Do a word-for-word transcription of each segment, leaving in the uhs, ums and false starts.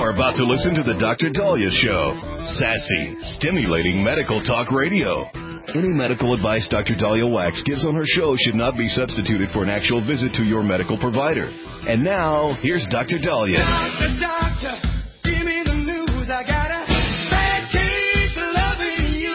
are about to listen to the Doctor Dahlia Show. Sassy, stimulating medical talk radio. Any medical advice Doctor Dahlia Wax gives on her show should not be substituted for an actual visit to your medical provider. And now, here's Doctor Dahlia. Doctor, doctor, give me the news. I got a bad case of loving you.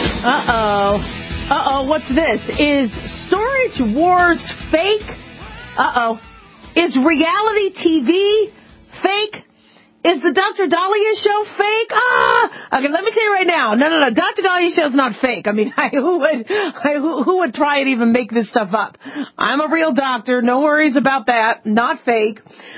Uh-oh. Uh-oh, what's this? Is Storage Wars fake? Uh-oh. Is reality T V fake? Is the Doctor Dahlia Show fake? Ah! Okay, let me tell you right now. No, no, no. Doctor Dahlia Show's not fake. I mean, I, who would I, who, who would try and even make this stuff up? I'm a real doctor. No worries about that. Not fake.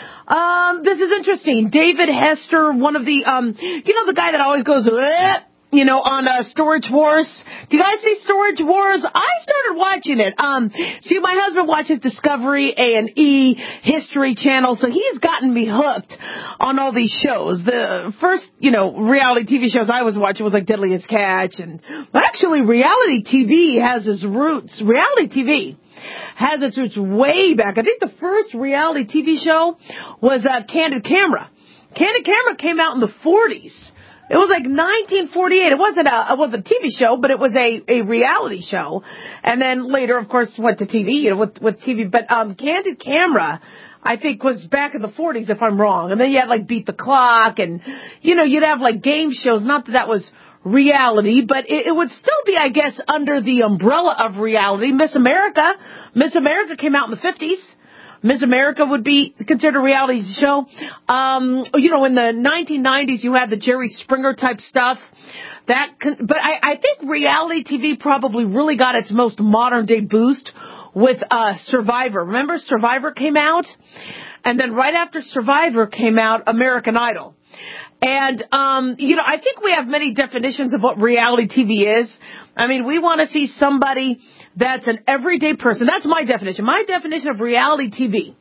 Um, this is interesting. David Hester, one of the, um, you know, the guy that always goes, eh, you know, on uh, Storage Wars. Do you guys see Storage Wars? I started watching it. Um, see, my husband watches Discovery, A and E, History Channel, so he's gotten me hooked on all these shows. The first, you know, reality T V shows I was watching was like Deadliest Catch, and actually reality T V has its roots. Reality T V has its roots way back. I think the first reality T V show was uh, Candid Camera. Candid Camera came out in the forties. It was like nineteen forty-eight. It wasn't a, it wasn't a T V show, but it was a, a reality show. And then later, of course, went to T V, you know, with, with T V. But, um, Candid Camera, I think, was back in the forties, if I'm wrong. And then you had, like, Beat the Clock, and, you know, you'd have, like, game shows. Not that that was reality, but it, it would still be, I guess, under the umbrella of reality. Miss America. Miss America came out in the fifties. Miss America would be considered a reality show. Um, you know, in the nineteen nineties, you had the Jerry Springer type stuff. That, con- but I, I think reality T V probably really got its most modern day boost with uh, Survivor. Remember, Survivor came out, and then right after Survivor came out American Idol. And, um, you know, I think we have many definitions of what reality T V is. I mean, we want to see somebody that's an everyday person. That's my definition. My definition of reality T V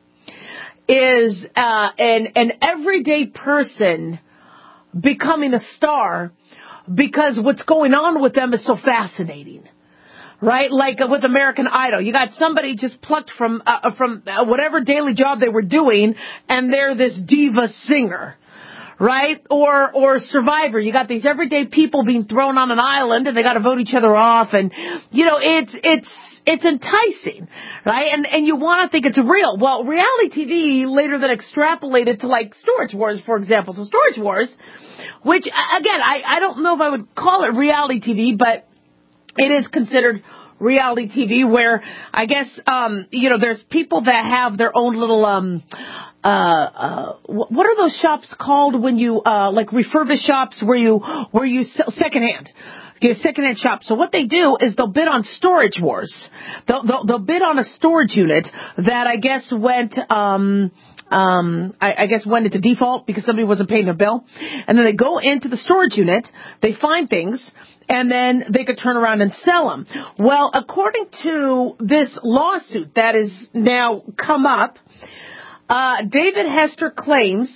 is uh, an, an everyday person becoming a star because what's going on with them is so fascinating. Right? Like uh, with American Idol. You got somebody just plucked from, uh, from uh, whatever daily job they were doing, and they're this diva singer. Right? Or, or Survivor. You got these everyday people being thrown on an island and they got to vote each other off. And, you know, it's, it's, it's enticing. Right? And, and you want to think it's real. Well, reality T V later then extrapolated to like Storage Wars, for example. So Storage Wars, which again, I, I don't know if I would call it reality T V, but it is considered reality T V where I guess, um, you know, there's people that have their own little, um, Uh, uh, what are those shops called when you, uh, like refurbished shops where you, where you sell secondhand? Okay, secondhand shop. So what they do is they'll bid on Storage Wars. They'll, they'll, they'll bid on a storage unit that I guess went, um, um, I, I guess went into default because somebody wasn't paying their bill. And then they go into the storage unit, they find things, and then they could turn around and sell them. Well, according to this lawsuit that is now come up, Uh, David Hester claims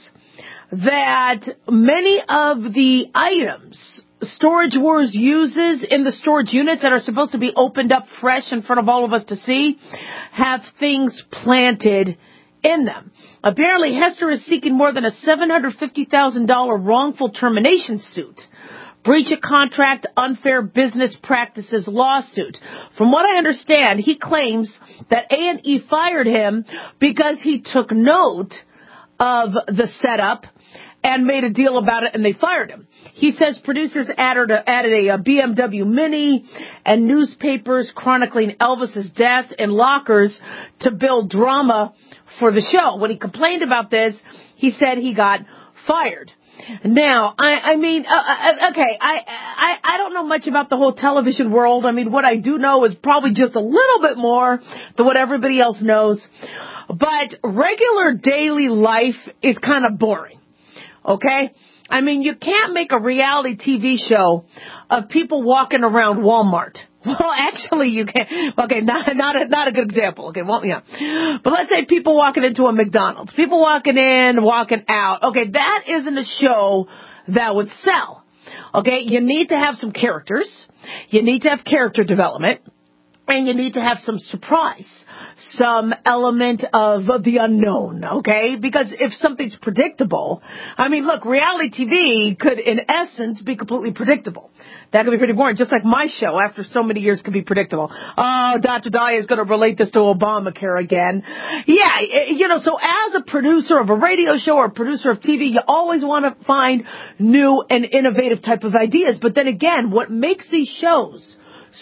that many of the items Storage Wars uses in the storage units that are supposed to be opened up fresh in front of all of us to see have things planted in them. Apparently, Hester is seeking more than a seven hundred fifty thousand dollars wrongful termination suit. Breach of contract, unfair business practices lawsuit. From what I understand, he claims that A and E fired him because he took note of the setup and made a deal about it, and they fired him. He says producers added a, added a, a B M W Mini and newspapers chronicling Elvis's death in lockers to build drama for the show. When he complained about this, he said he got fired. Now, I, I mean, uh, okay, I, I, I don't know much about the whole television world. I mean, what I do know is probably just a little bit more than what everybody else knows. But regular daily life is kind of boring, okay? I mean, you can't make a reality T V show of people walking around Walmart. Well, actually, you can. Okay, not not a, not a good example. Okay, well, yeah. But let's say people walking into a McDonald's, people walking in, walking out. Okay, that isn't a show that would sell. Okay, you need to have some characters. You need to have character development. And you need to have some surprise, some element of the unknown, okay? Because if something's predictable, I mean, look, reality T V could, in essence, be completely predictable. That could be pretty boring, just like my show, after so many years, could be predictable. Oh, Doctor Dahlia is going to relate this to Obamacare again. Yeah, you know, so as a producer of a radio show or a producer of T V, you always want to find new and innovative type of ideas. But then again, what makes these shows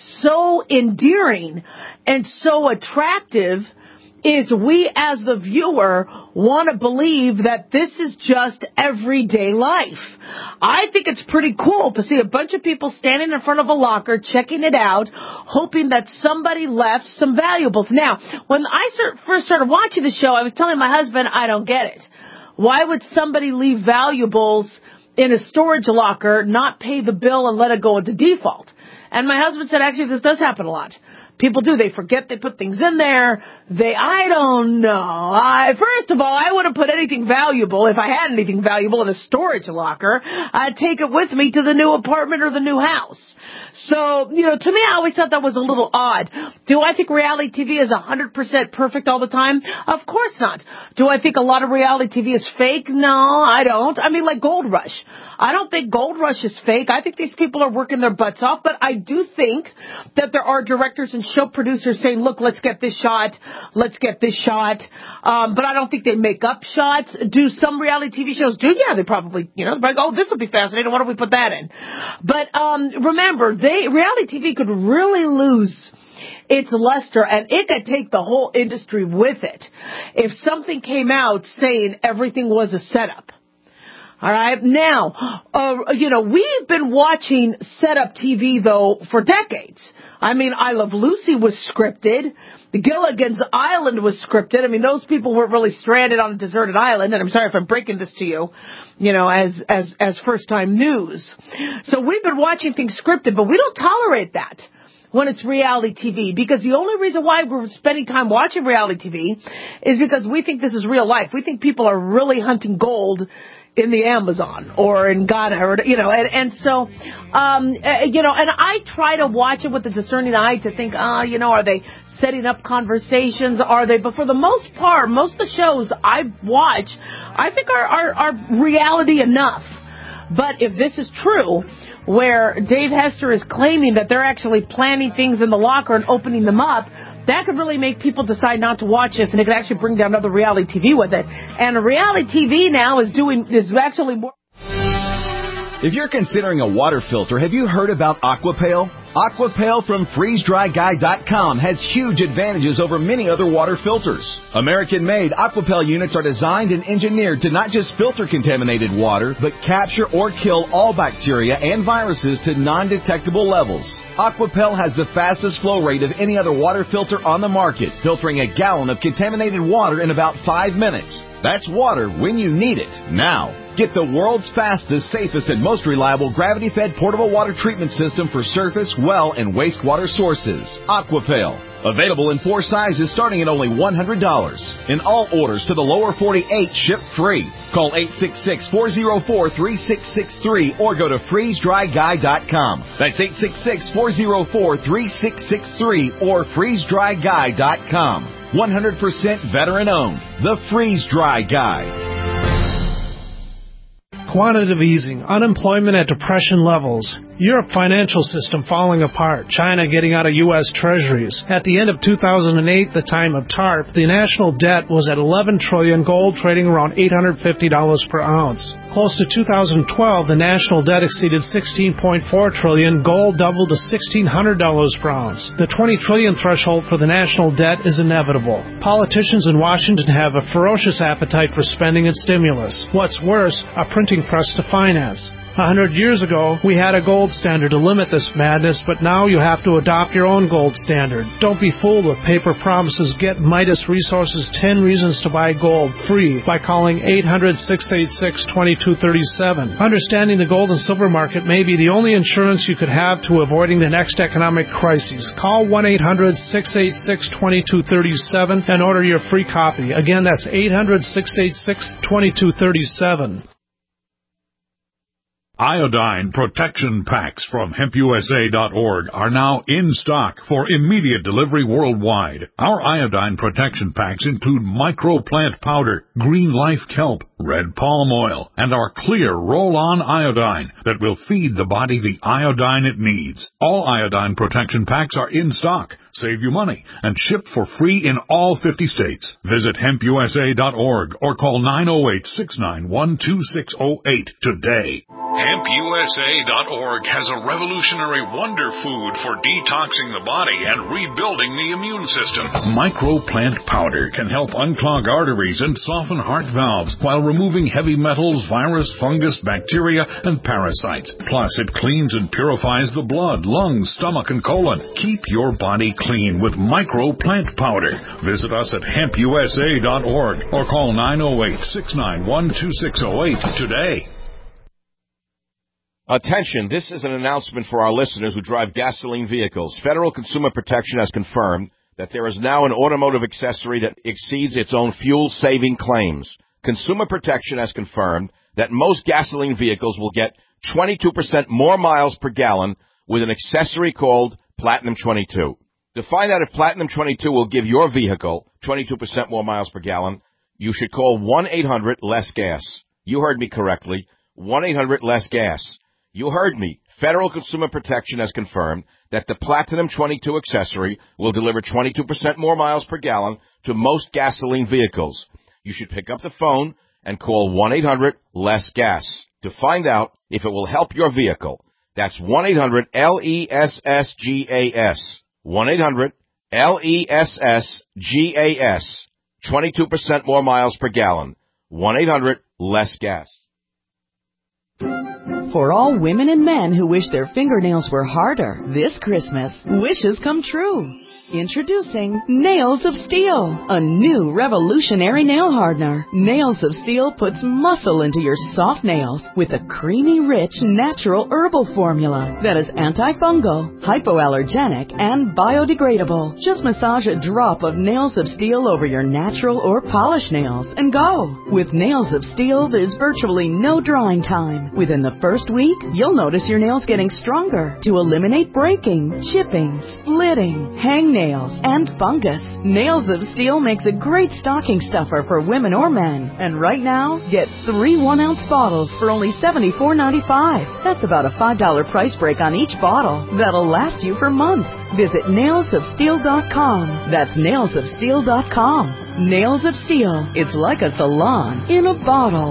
so endearing and so attractive is we as the viewer want to believe that this is just everyday life. I think it's pretty cool to see a bunch of people standing in front of a locker, checking it out, hoping that somebody left some valuables. Now, when I start, first started watching the show, I was telling my husband, I don't get it. Why would somebody leave valuables in a storage locker, not pay the bill, and let it go into default? And my husband said, actually, this does happen a lot. People do. They forget they put things in there. They, I don't know. I, first of all, I wouldn't put anything valuable, if I had anything valuable, in a storage locker. I'd take it with me to the new apartment or the new house. So, you know, to me, I always thought that was a little odd. Do I think reality T V is one hundred percent perfect all the time? Of course not. Do I think a lot of reality T V is fake? No, I don't. I mean, like Gold Rush. I don't think Gold Rush is fake. I think these people are working their butts off, but I do think that there are directors and show producers saying, look, let's get this shot, let's get this shot. Um, but I don't think they make up shots. Do some reality T V shows do? Yeah, they probably, you know, like, oh, this will be fascinating. Why don't we put that in? But um, remember, they reality T V could really lose its luster, and it could take the whole industry with it if something came out saying everything was a setup. All right. Now, uh, you know, we've been watching setup T V, though, for decades. I mean, I Love Lucy was scripted. The Gilligan's Island was scripted. I mean, those people weren't really stranded on a deserted island. And I'm sorry if I'm breaking this to you, you know, as, as, as first time news. So we've been watching things scripted, but we don't tolerate that when it's reality T V, because the only reason why we're spending time watching reality T V is because we think this is real life. We think people are really hunting gold in the Amazon or in Ghana, or, you know, and, and so, um, uh, you know, and I try to watch it with a discerning eye to think, ah, uh, you know, are they setting up conversations? Are they? But for the most part, most of the shows I watch, I think are, are, are reality enough. But if this is true, where Dave Hester is claiming that they're actually planning things in the locker and opening them up, that could really make people decide not to watch this, and it could actually bring down other reality T V with it. And reality T V now is doing is actually more. If you're considering a water filter, have you heard about Aquapail? Aquapail from freeze dry guy dot com has huge advantages over many other water filters. American-made Aquapail units are designed and engineered to not just filter contaminated water, but capture or kill all bacteria and viruses to non-detectable levels. Aquapail has the fastest flow rate of any other water filter on the market, filtering a gallon of contaminated water in about five minutes. That's water when you need it, now. Get the world's fastest, safest, and most reliable gravity-fed portable water treatment system for surface, well, and wastewater sources. Aquapail. Available in four sizes starting at only one hundred dollars. And all orders to the lower forty-eight ship free. Call eight six six, four zero four, three six six three or go to freeze dry guy dot com. That's eight six six, four zero four, three six six three or freeze dry guy dot com. one hundred percent veteran owned. The Freeze Dry Guy. Quantitative easing, unemployment at depression levels, Europe financial system falling apart, China getting out of U S treasuries. At the end of two thousand eight, the time of TARP, the national debt was at eleven trillion dollars, gold trading around eight hundred fifty dollars per ounce. Close to two thousand twelve, the national debt exceeded sixteen point four trillion dollars, gold doubled to sixteen hundred dollars per ounce. The twenty trillion dollars threshold for the national debt is inevitable. Politicians in Washington have a ferocious appetite for spending and stimulus. What's worse, a printing press to finance. A hundred years ago, we had a gold standard to limit this madness, but now you have to adopt your own gold standard. Don't be fooled with paper promises. Get Midas Resources ten Reasons to Buy Gold free by calling eight hundred, six eight six, two two three seven. Understanding the gold and silver market may be the only insurance you could have to avoiding the next economic crisis. Call one eight hundred, six eight six, two two three seven and order your free copy. Again, that's eight hundred, six eight six, two two three seven. Iodine protection packs from hemp U S A dot org are now in stock for immediate delivery worldwide. Our iodine protection packs include microplant powder, green life kelp, red palm oil, and our clear roll-on iodine that will feed the body the iodine it needs. All iodine protection packs are in stock. Save you money and shipped for free in all fifty states. Visit hemp U S A dot org or call nine oh eight, six nine one, two six oh eight today. hemp U S A dot org has a revolutionary wonder food for detoxing the body and rebuilding the immune system. Microplant powder can help unclog arteries and soften heart valves while removing heavy metals, virus, fungus, bacteria, and parasites. Plus, it cleans and purifies the blood, lungs, stomach, and colon. Keep your body clean with Microplant powder. Visit us at hemp U S A dot org or call nine oh eight, six nine one, two six oh eight today. Attention, this is an announcement for our listeners who drive gasoline vehicles. Federal Consumer Protection has confirmed that there is now an automotive accessory that exceeds its own fuel-saving claims. Consumer Protection has confirmed that most gasoline vehicles will get twenty-two percent more miles per gallon with an accessory called Platinum twenty-two. To find out if Platinum twenty-two will give your vehicle twenty-two percent more miles per gallon, you should call one eight hundred less gas. You heard me correctly, one eight hundred less gas. You heard me. Federal Consumer Protection has confirmed that the Platinum twenty-two accessory will deliver twenty-two percent more miles per gallon to most gasoline vehicles. You should pick up the phone and call one eight hundred less gas to find out if it will help your vehicle. That's one eight hundred L E S S G A S. one eight hundred L E S S G A S. twenty-two percent more miles per gallon. one eight hundred less gas. For all women and men who wish their fingernails were harder, this Christmas, wishes come true. Introducing Nails of Steel, a new revolutionary nail hardener. Nails of Steel puts muscle into your soft nails with a creamy, rich, natural herbal formula that is antifungal, hypoallergenic, and biodegradable. Just massage a drop of Nails of Steel over your natural or polished nails and go. With Nails of Steel, there's virtually no drying time. Within the first week, you'll notice your nails getting stronger to eliminate breaking, chipping, splitting, hangnails, and fungus. Nails of Steel makes a great stocking stuffer for women or men. And right now, get three one-ounce bottles for only seventy-four ninety-five. That's about a five dollar price break on each bottle. That'll last you for months. Visit nails of steel dot com. That's nails of steel dot com. Nails of Steel. It's like a salon in a bottle.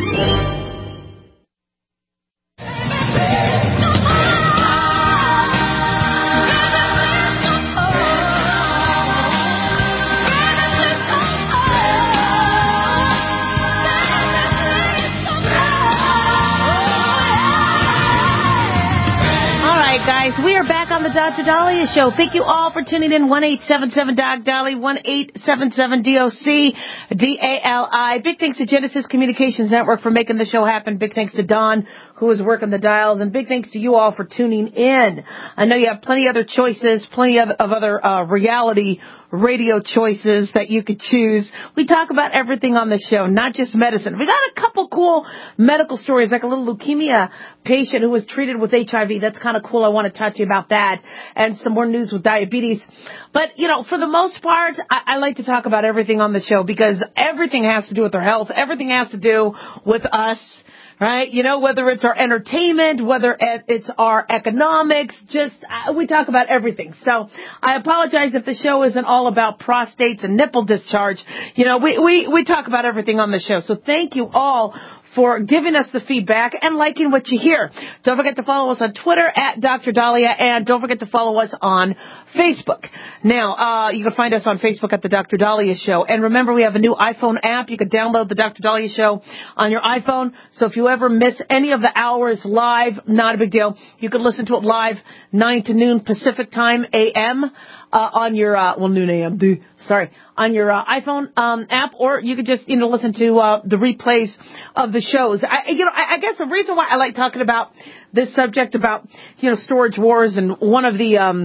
Guys, we are back on the Doctor Dahlia Show. Thank you all for tuning in. one eight seven seven D O C Dali, one eight seven seven D O C D A L I. Big thanks to Genesis Communications Network for making the show happen. Big thanks to Don, who is working the dials. And big thanks to you all for tuning in. I know you have plenty of other choices, plenty of, of other uh, reality radio choices that you could choose. We talk about everything on the show, not just medicine. We got a couple cool medical stories, like a little leukemia patient who was treated with H I V. That's kind of cool. I want to talk to you about that, and some more news with diabetes. But, you know, for the most part, I, I like to talk about everything on the show because everything has to do with our health. Everything has to do with us. Right? You know, whether it's our entertainment, whether it's our economics, just, uh, we talk about everything. So I apologize if the show isn't all about prostates and nipple discharge. You know, we, we, we talk about everything on the show. So thank you all for giving us the feedback and liking what you hear. Don't forget to follow us on Twitter at Doctor Dahlia, and don't forget to follow us on Facebook. Now, uh, you can find us on Facebook at The Doctor Dahlia Show. And remember, we have a new iPhone app. You can download The Doctor Dahlia Show on your iPhone. So if you ever miss any of the hours live, not a big deal. You can listen to it live, nine to noon Pacific time, A M, uh, on your, uh, well, noon A M, duh, sorry, on your uh, iPhone um, app, or you could just, you know, listen to uh, the replays of the shows. I, you know, I, I guess the reason why I like talking about this subject about, you know, storage wars, and one of the um,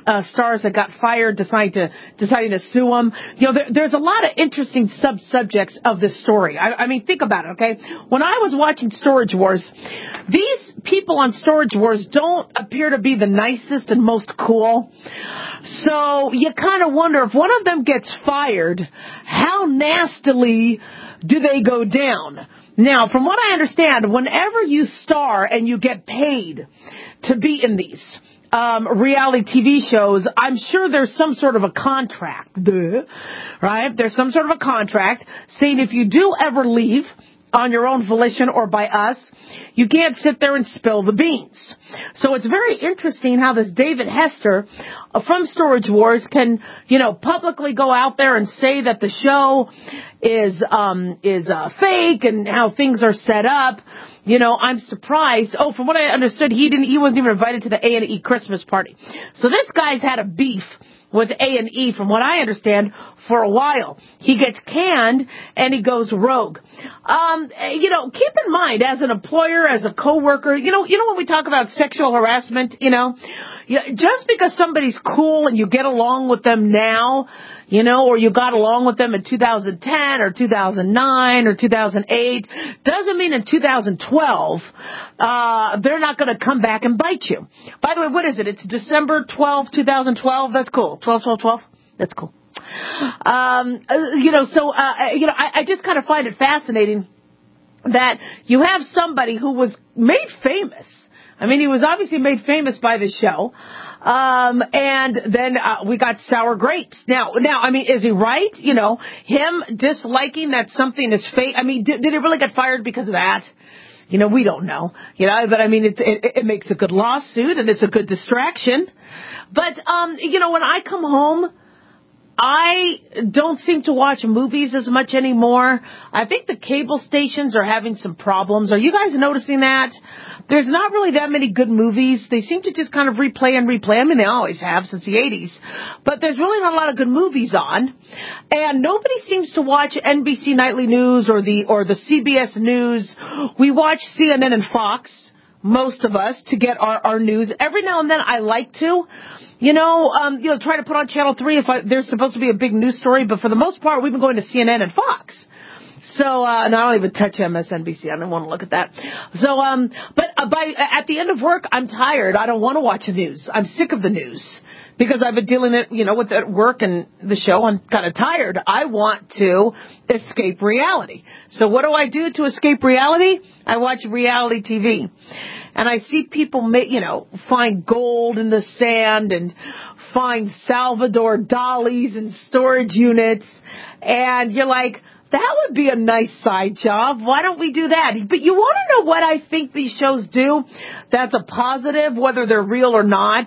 uh, stars that got fired deciding to deciding to sue them. You know, there, there's a lot of interesting sub-subjects of this story. I, I mean, think about it, okay? When I was watching Storage Wars, these people on Storage Wars don't appear to be the nicest and most cool. So you kind of wonder if one of them gets fired, how nastily do they go down? Now, from what I understand, whenever you star and you get paid to be in these um, reality T V shows, I'm sure there's some sort of a contract, duh, right? There's some sort of a contract saying if you do ever leave on your own volition or by us, you can't sit there and spill the beans. So it's very interesting how this David Hester uh, from Storage Wars can, you know, publicly go out there and say that the show is um is uh, fake and how things are set up. You know, I'm surprised. Oh, from what I understood, he didn't. He wasn't even invited to the A and E Christmas party. So this guy's had a beef with A and E, from what I understand, for a while. He gets canned and he goes rogue. Um, you know, keep in mind, as an employer, as a coworker, you know, you know when we talk about sexual harassment, you know, just because somebody's cool and you get along with them now, you know, or you got along with them in two thousand ten or two thousand nine or two thousand eight, doesn't mean in two thousand twelve uh they're not going to come back and bite you. By the way, what is it? It's December twelfth, twenty twelve. That's cool. twelve, twelve, twelve. That's cool. Um, you know, so, uh, you know, I, I just kind of find it fascinating that you have somebody who was made famous. I mean, he was obviously made famous by the show. Um, and then, uh, we got Sour Grapes. Now, now, I mean, is he right? You know, him disliking that something is fake. I mean, did, did he really get fired because of that? You know, we don't know. You know, but I mean, it, it, it makes a good lawsuit and it's a good distraction. But, um, you know, when I come home, I don't seem to watch movies as much anymore. I think the cable stations are having some problems. Are you guys noticing that? There's not really that many good movies. They seem to just kind of replay and replay. I mean, they always have since the eighties. But there's really not a lot of good movies on. And nobody seems to watch N B C Nightly News or the or the C B S News. We watch C N N and Fox, most of us, to get our, our news. Every now and then I like to. You know, um, you know, try to put on Channel three if I, there's supposed to be a big news story, but for the most part, we've been going to C N N and Fox. So, uh, and I don't even touch M S N B C. I don't want to look at that. So, um, but uh, by, at the end of work, I'm tired. I don't want to watch the news. I'm sick of the news because I've been dealing it, you know, with at work and the show. I'm kind of tired. I want to escape reality. So what do I do to escape reality? I watch reality T V. And I see people, make, you know, find gold in the sand and find Salvador Dalis in storage units. And you're like, that would be a nice side job. Why don't we do that? But you want to know what I think these shows do that's a positive, whether they're real or not,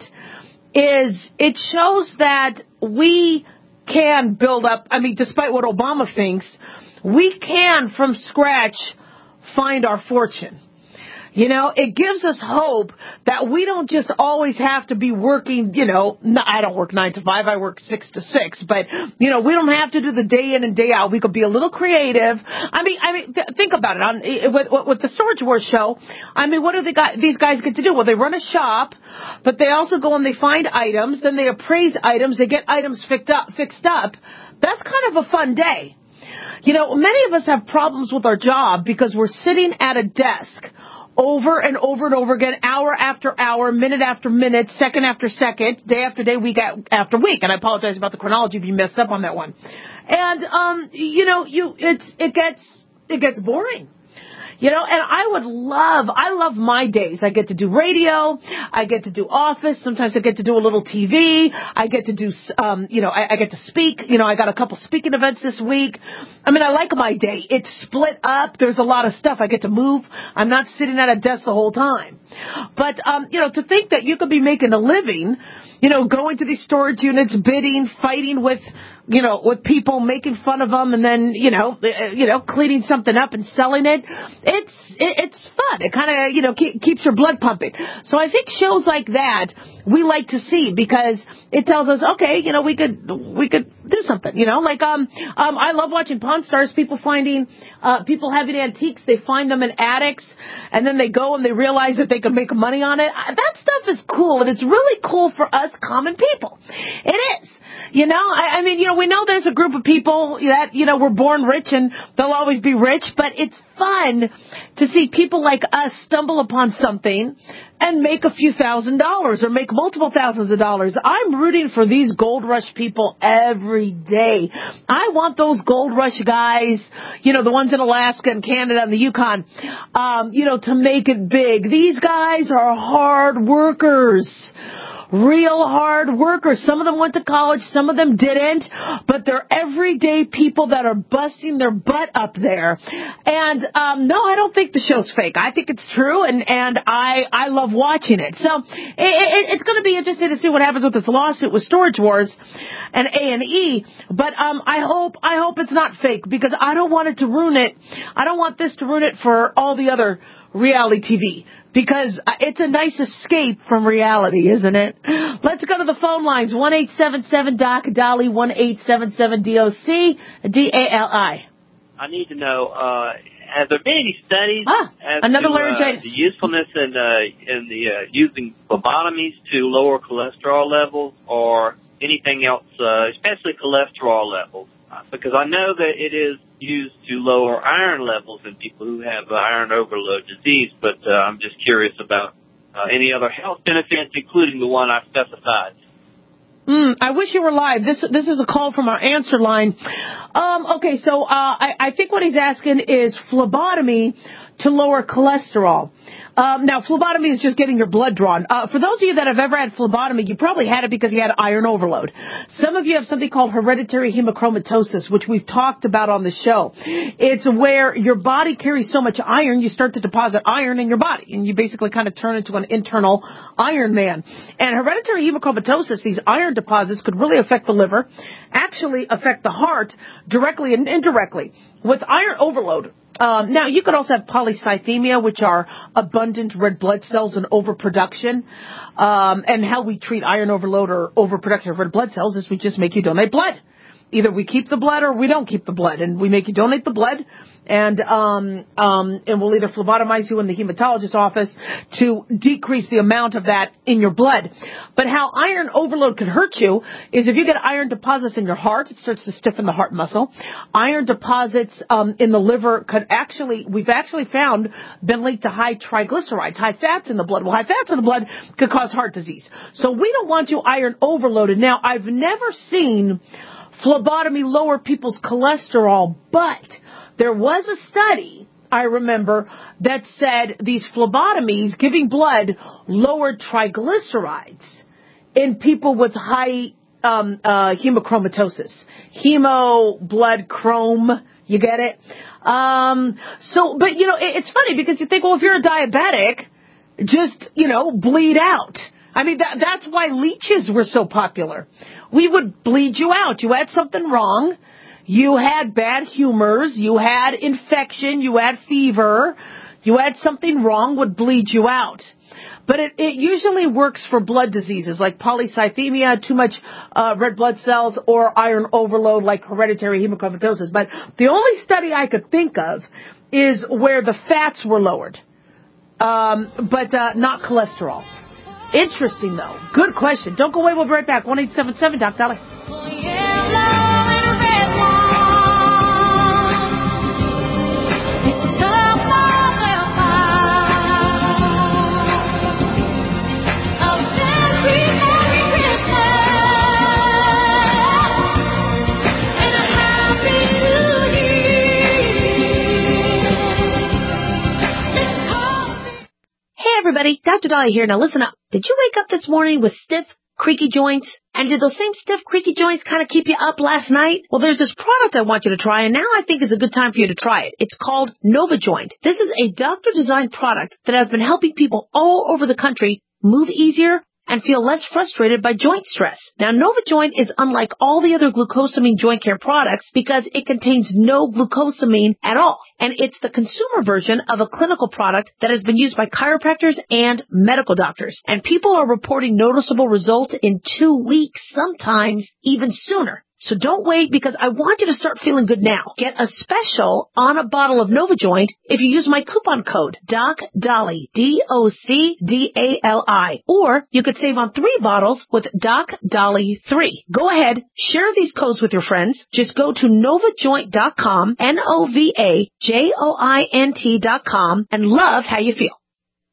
is it shows that we can build up, I mean, despite what Obama thinks, we can, from scratch, find our fortune. You know, it gives us hope that we don't just always have to be working, you know, I don't work nine to five, I work six to six, but, you know, we don't have to do the day in and day out. We could be a little creative. I mean, I mean, th- think about it. On with, with the Storage Wars show, I mean, what do they got, these guys get to do? Well, they run a shop, but they also go and they find items, then they appraise items, they get items fixed up, fixed up. That's kind of a fun day. You know, many of us have problems with our job because we're sitting at a desk over and over and over again, hour after hour, minute after minute, second after second, day after day, week after week. And I apologize about the chronology if you messed up on that one. And, um, you know, you, it's, it gets, it gets boring. You know, and I would love, I love my days. I get to do radio. I get to do office. Sometimes I get to do a little T V. I get to do, um, you know, I, I get to speak. You know, I got a couple speaking events this week. I mean, I like my day. It's split up. There's a lot of stuff. I get to move. I'm not sitting at a desk the whole time. But, um, you know, to think that you could be making a living, you know, going to these storage units, bidding, fighting with, you know, with people, making fun of them, and then, you know, uh, you know, cleaning something up and selling it. It's it, it's fun. It kind of, you know, keep, keeps your blood pumping. So I think shows like that we like to see because it tells us, okay, you know, we could we could do something, you know, like, um, um, I love watching Pawn Stars, people finding, uh, people having antiques, they find them in attics, and then they go and they realize that they can make money on it. That stuff is cool, and it's really cool for us common people. It is. You know, I, I mean, you know, we know there's a group of people that, you know, were born rich and they'll always be rich, but it's fun to see people like us stumble upon something and make a few thousand dollars or make multiple thousands of dollars. I'm rooting for these gold rush people every day. I want those gold rush guys, you know, the ones in Alaska and Canada and the Yukon, um, you know, to make it big. These guys are hard workers. Real hard workers. Some of them went to college, some of them didn't, but they're everyday people that are busting their butt up there. And um no, I don't think the show's fake. I think it's true, and and I I love watching it. So it, it, it's going to be interesting to see what happens with this lawsuit with Storage Wars and A and E. But um I hope I hope it's not fake, because I don't want it to ruin it. I don't want this to ruin it for all the other reality T V, because it's a nice escape from reality, isn't it? Let's go to the phone lines. one eight seven seven D O C, Dolly, one eight seven seven D O C, D A L I. I need to know, uh, have there been any studies ah, as another to laryngitis. uh, the usefulness in, uh, in the uh, using phlebotomies to lower cholesterol levels or anything else, uh, especially cholesterol levels? Because I know that it is used to lower iron levels in people who have uh, iron overload disease, but uh, I'm just curious about uh, any other health benefits, including the one I specified. Mm, I wish you were live. This this is a call from our answer line. Um, okay, so uh, I, I think what he's asking is phlebotomy to lower cholesterol. Um, now, phlebotomy is just getting your blood drawn. Uh, for those of you that have ever had phlebotomy, you probably had it because you had iron overload. Some of you have something called hereditary hemochromatosis, which we've talked about on the show. It's where your body carries so much iron, you start to deposit iron in your body, and you basically kind of turn into an internal Iron Man. And hereditary hemochromatosis, these iron deposits, could really affect the liver, actually affect the heart directly and indirectly. With iron overload, Um, now, you could also have polycythemia, which are abundant red blood cells and overproduction. Um, and how we treat iron overload or overproduction of red blood cells is we just make you donate blood. Either we keep the blood or we don't keep the blood, and we make you donate the blood, and um, um, and we'll either phlebotomize you in the hematologist's office to decrease the amount of that in your blood. But how iron overload could hurt you is if you get iron deposits in your heart, it starts to stiffen the heart muscle. Iron deposits um, in the liver could actually, we've actually found, been linked to high triglycerides, high fats in the blood. Well, high fats in the blood could cause heart disease. So we don't want you iron overloaded. Now, I've never seen phlebotomy lower people's cholesterol, but there was a study, I remember, that said these phlebotomies, giving blood, lowered triglycerides in people with high um, uh, hemochromatosis. Hemo, blood, chrome, you get it? Um, so, but, you know, it, it's funny because you think, well, if you're a diabetic, just, you know, bleed out. I mean, that, that's why leeches were so popular. We would bleed you out. You had something wrong. You had bad humors. You had infection. You had fever. You had something wrong, would bleed you out. But it, it usually works for blood diseases like polycythemia, too much uh, red blood cells, or iron overload like hereditary hemochromatosis. But the only study I could think of is where the fats were lowered, um, but uh, not cholesterol. Interesting, though. Good question. Don't go away. We'll be right back. one eight seven seven, Doc Dolly. Everybody, Doctor Dolly here. Now listen up. Did you wake up this morning with stiff, creaky joints? And did those same stiff, creaky joints kind of keep you up last night? Well, there's this product I want you to try, and now I think it's a good time for you to try it. It's called NovaJoint. This is a doctor-designed product that has been helping people all over the country move easier and feel less frustrated by joint stress. Now, NovaJoint is unlike all the other glucosamine joint care products because it contains no glucosamine at all. And it's the consumer version of a clinical product that has been used by chiropractors and medical doctors. And people are reporting noticeable results in two weeks, sometimes even sooner. So don't wait, because I want you to start feeling good now. Get a special on a bottle of NovaJoint if you use my coupon code DocDolly, D O C D A L I. Or you could save on three bottles with Doc Dolly three. Go ahead, share these codes with your friends. Just go to novajoint dot com, N O V A J O I N T dot com, and love how you feel.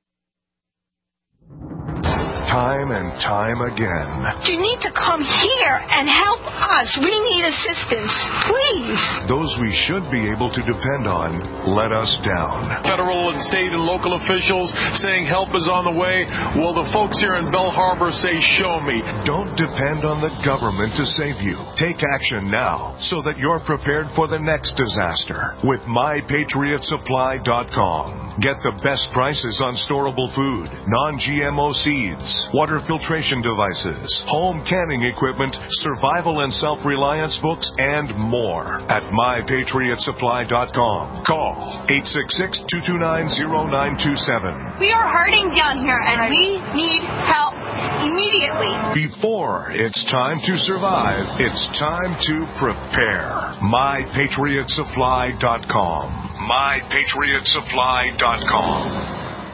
Time and time again. You need to come here and help us. We need assistance, please. Those we should be able to depend on let us down. Federal and state and local officials saying help is on the way. Well, the folks here in Belle Harbor say, show me. Don't depend on the government to save you. Take action now so that you're prepared for the next disaster with my patriot supply dot com. Get the best prices on storable food, non G M O seeds, water filtration devices, home canning equipment, survival and self-reliance books, and more at my patriot supply dot com. Call eight six six, two two nine, zero nine two seven. We are hurting down here, and we need help immediately. Before it's time to survive, it's time to prepare. my patriot supply dot com. my patriot supply dot com.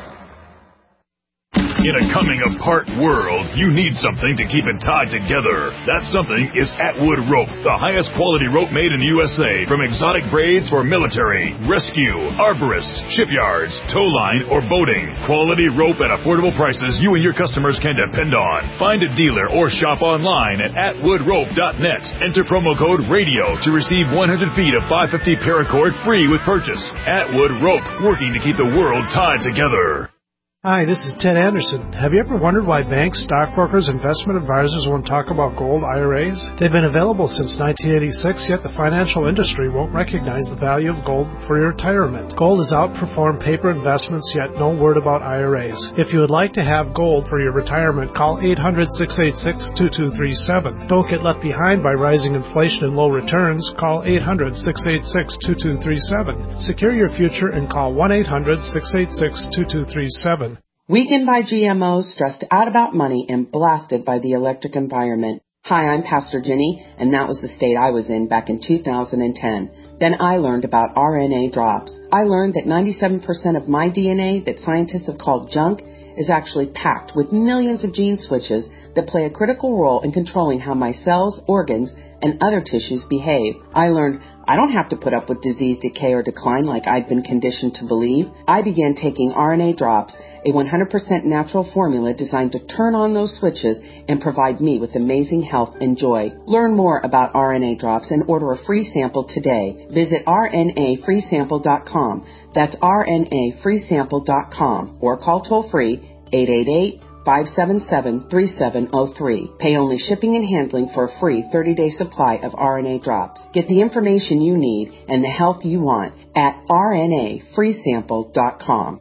In a coming-apart world, you need something to keep it tied together. That something is Atwood Rope, the highest quality rope made in the U S A, from exotic braids for military, rescue, arborists, shipyards, tow line, or boating. Quality rope at affordable prices you and your customers can depend on. Find a dealer or shop online at atwood rope dot net. Enter promo code RADIO to receive one hundred feet of five fifty paracord free with purchase. Atwood Rope, working to keep the world tied together. Hi, this is Ted Anderson. Have you ever wondered why banks, stockbrokers, investment advisors won't talk about gold I R As? They've been available since nineteen eighty-six, yet the financial industry won't recognize the value of gold for your retirement. Gold has outperformed paper investments, yet no word about I R As. If you would like to have gold for your retirement, call eight hundred, six eight six, two two three seven. Don't get left behind by rising inflation and low returns. Call eight hundred, six eight six, two two three seven. Secure your future and call one eight hundred, six eight six, two two three seven. Weakened by G M Os, stressed out about money, and blasted by the electric environment. Hi, I'm Pastor Jenny, and that was the state I was in back in two thousand ten. Then I learned about R N A drops. I learned that ninety-seven percent of my D N A that scientists have called junk is actually packed with millions of gene switches that play a critical role in controlling how my cells, organs, and other tissues behave. I learned I don't have to put up with disease, decay, or decline like I'd been conditioned to believe. I began taking R N A drops, a one hundred percent natural formula designed to turn on those switches and provide me with amazing health and joy. Learn more about R N A drops and order a free sample today. Visit R N A free sample dot com. That's R N A free sample dot com or call toll free eight eight eight, five seven seven, three seven zero three. Pay only shipping and handling for a free thirty-day supply of R N A drops. Get the information you need and the health you want at R N A free sample dot com.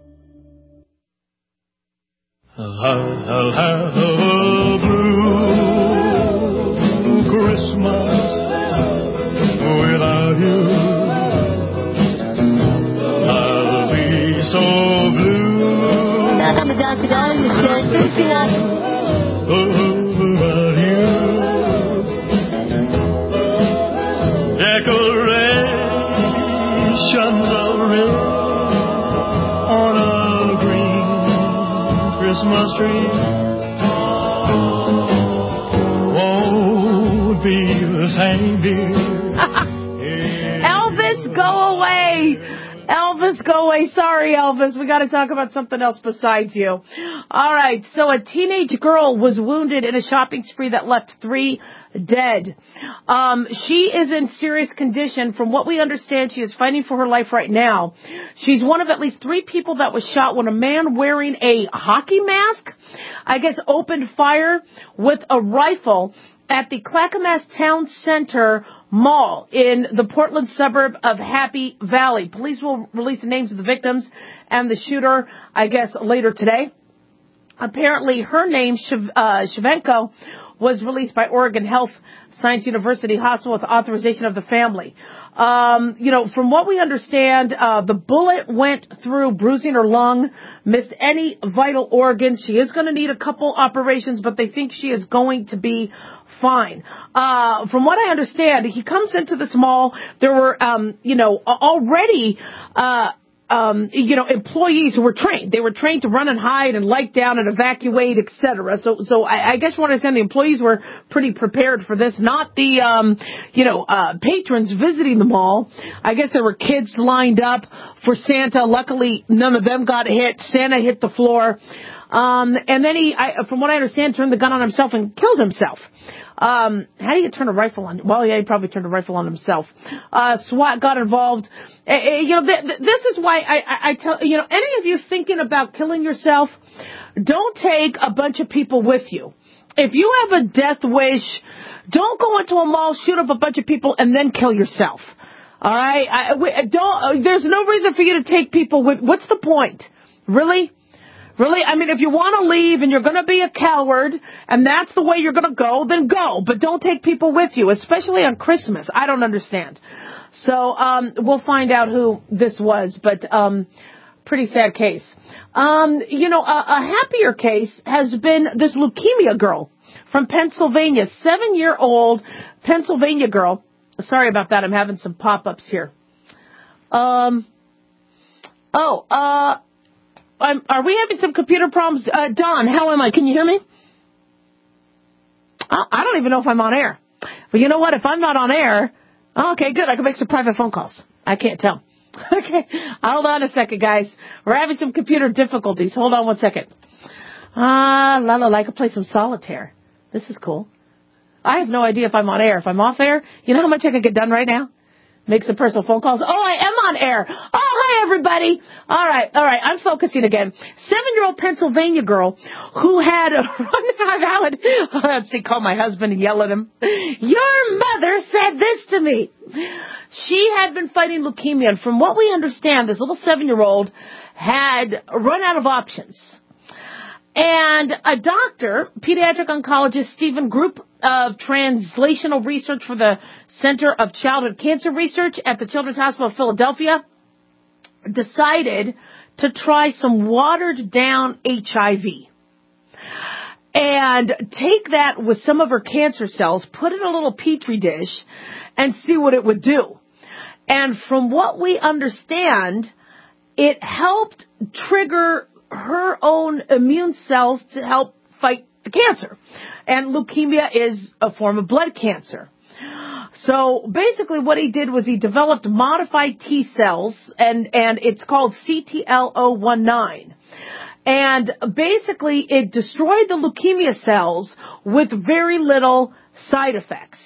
I'll have a blue Christmas without you. I'll be so blue. Welcome to Doctor Dolly's show. Fixing up. Without you. Decorations of red on a green Christmas tree won't be the same, dear. Elvis, go away. Elvis, go away. Sorry, Elvis. We got to talk about something else besides you. All right. So a teenage girl was wounded in a shopping spree that left three dead. Um, she is in serious condition. From what we understand, she is fighting for her life right now. She's one of at least three people that was shot when a man wearing a hockey mask, I guess, opened fire with a rifle at the Clackamas Town Center Mall in the Portland suburb of Happy Valley. Police will release the names of the victims and the shooter, I guess, later today. Apparently, her name, Shiv- uh, Shivenko, was released by Oregon Health Science University Hospital with authorization of the family. Um, you know, from what we understand, uh, the bullet went through, bruising her lung, missed any vital organs. She is going to need a couple operations, but they think she is going to be fine. Uh, from what I understand, he comes into this mall. There were, um, you know, already, uh, um, you know, employees who were trained. They were trained to run and hide and light down and evacuate, et cetera. So, so I, I guess what I said, the employees were pretty prepared for this. Not the, um, you know, uh, patrons visiting the mall. I guess there were kids lined up for Santa. Luckily, none of them got hit. Santa hit the floor. Um, and then he, I, from what I understand, turned the gun on himself and killed himself. Um, how do you turn a rifle on? Well, yeah, he probably turned a rifle on himself. Uh, SWAT got involved. Uh, you know, th- th- this is why I, I, I tell, you know, any of you thinking about killing yourself, don't take a bunch of people with you. If you have a death wish, don't go into a mall, shoot up a bunch of people, and then kill yourself. All right? I, we, don't, there's no reason for you to take people with, what's the point? Really? Really? I mean, if you want to leave and you're going to be a coward and that's the way you're going to go, then go. But don't take people with you, especially on Christmas. I don't understand. So um, we'll find out who this was, but um, pretty sad case. Um, you know, a, a happier case has been this leukemia girl from Pennsylvania, seven-year-old Pennsylvania girl. Sorry about that. I'm having some pop-ups here. Um. Oh, uh... Um, are we having some computer problems? Uh, Don, how am I? Can you hear me? I, I don't even know if I'm on air. But you know what? If I'm not on air, okay, good. I can make some private phone calls. I can't tell. Okay. Hold on a second, guys. We're having some computer difficulties. Hold on one second. Ah, uh, la la la. I could play some solitaire. This is cool. I have no idea if I'm on air. If I'm off air, you know how much I can get done right now? Make some personal phone calls. Oh, I am on air. Oh, hi, everybody. All right, all right. I'm focusing again. Seven-year-old Pennsylvania girl who had run out. Let's see, call my husband and yell at him. Your mother said this to me. She had been fighting leukemia, and from what we understand, this little seven-year-old had run out of options. And a doctor, pediatric oncologist Stephen Group of Translational Research for the Center of Childhood Cancer Research at the Children's Hospital of Philadelphia, decided to try some watered-down H I V. And take that with some of her cancer cells, put it in a little petri dish, and see what it would do. And from what we understand, it helped trigger her own immune cells to help fight the cancer. And leukemia is a form of blood cancer. So basically what he did was he developed modified T cells, and, and it's called C T L zero one nine. And basically it destroyed the leukemia cells with very little side effects.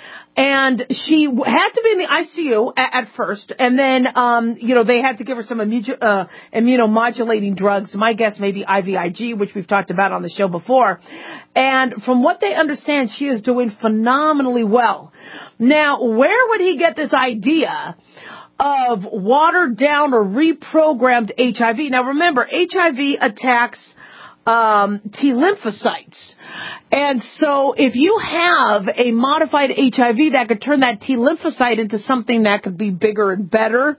And she had to be in the I C U at, at first, and then, um, you know, they had to give her some immuno, uh, immunomodulating drugs. My guess maybe I V I G, which we've talked about on the show before. And from what they understand, she is doing phenomenally well. Now, where would he get this idea of watered down or reprogrammed H I V? Now, remember, H I V attacks Um, T lymphocytes. And so if you have a modified H I V that could turn that T lymphocyte into something that could be bigger and better,